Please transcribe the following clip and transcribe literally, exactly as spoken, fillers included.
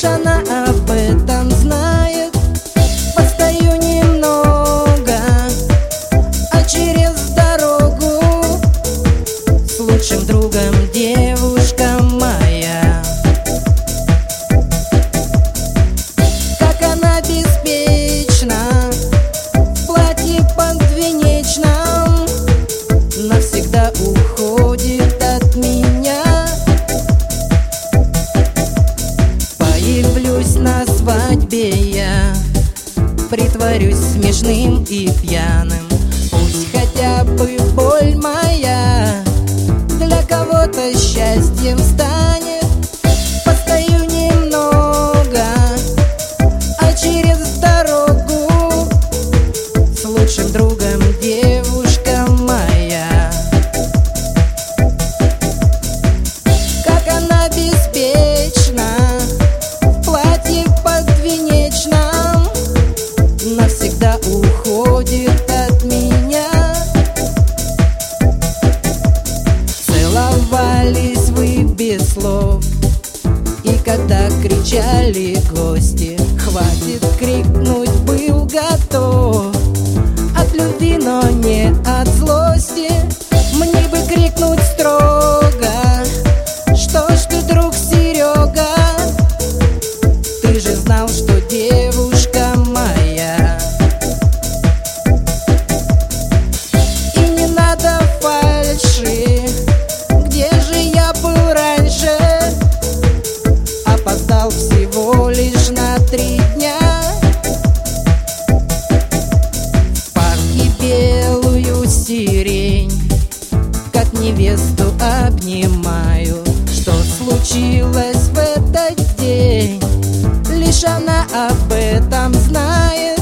лишь она об этом знает. Постою немного, а через дорогу с лучшим другом девушка моя. Как она беспечна в платье подвенечном, навсегда уходит от меня. Появлюсь на свадьбе я, притворюсь смешным и пьяным. Пусть хотя бы боль моя для кого-то счастьем станет. Постою немного, а через дорогу с лучшим другом девушка моя. Как она беспечна в платье подвенечном, навсегда уходит от меня. Целовались вы без слов, и когда кричали гости, хватит крикнуть был готов. От любви, но не от злости. Мне бы крикнуть строго: что ж ты, друг Серега, ты же знал, что девушка моя. И не надо фальши, где же я был раньше? Опоздал всего лишь на три дня. В парке белую сирень, как невесту обнимаю. Что случилось в этот день, лишь она об этом знает.